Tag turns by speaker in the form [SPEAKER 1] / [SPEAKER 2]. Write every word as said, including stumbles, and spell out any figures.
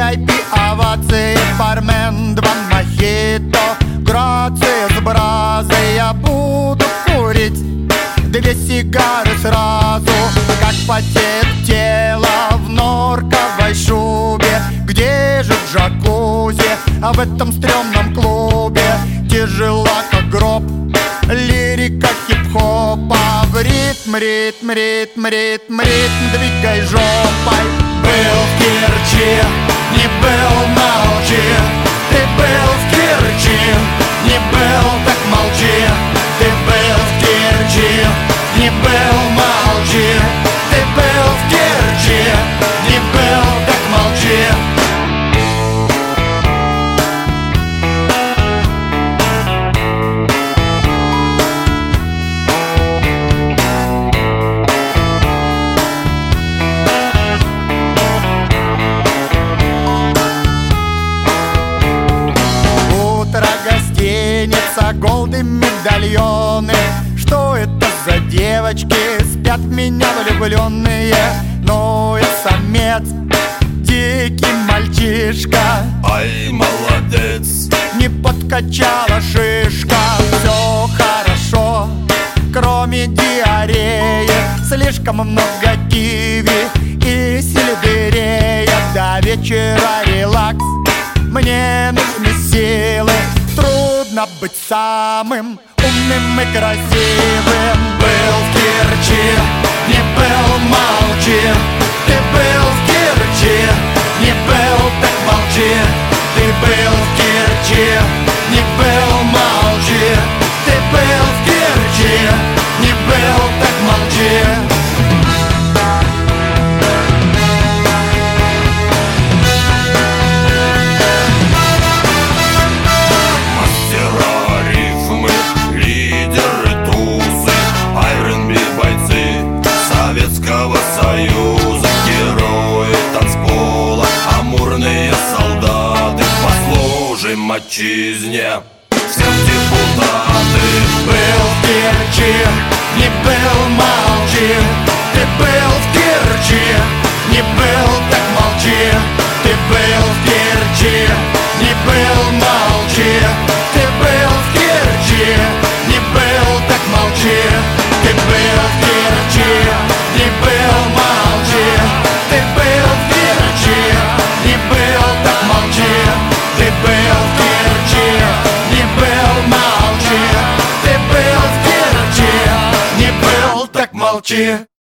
[SPEAKER 1] ай пи, овации, бармен, два мохито, грация с бразой. Я буду курить две сигары сразу, как потеет тело в норковой шубе. Где же джакузи, а в этом стрёмном клубе? Тяжела, как гроб, лирика хип-хопа. В ритм, ритм, ритм, ритм, ритм двигай жопой. Был в Керчи, не был, молчи. Ты был в Керчи, не был, так молчи. Ты был в Керчи, не был, молчи. Ты был в Керчи, не был, так молчи. Голды, медальоны. Что это за девочки? Спят в меня влюбленные. Но я самец, дикий мальчишка.
[SPEAKER 2] Ай, молодец.
[SPEAKER 1] Не подкачала шишка. Все хорошо, кроме диареи. Слишком много киви и сельдерея. До вечера релакс, мне нужны силы. Трудно быть самым умным и красивым. Был в Керчи, не был, молчи. Ты был в Керчи, не был, так молчи. Ты был в Керчи, не был, молчи. Ты был в Керчи, не был, так молчи.
[SPEAKER 2] Союза, герои танцпола, амурные солдаты, послужим отчизне, всем депутаты.
[SPEAKER 1] Был в Керчи, не был, молчи. Ты был в Керчи, не был, так молчи. Ты был в Керчи, не был, молчи. Ты был в Керчи, не был, так молчи. Ты был в Керчи, не был, молчи. Ты был в Керчи, не был, так молчи. Ты был в Керчи, не был, молчи. Ты был в Керчи, не был, так молчи.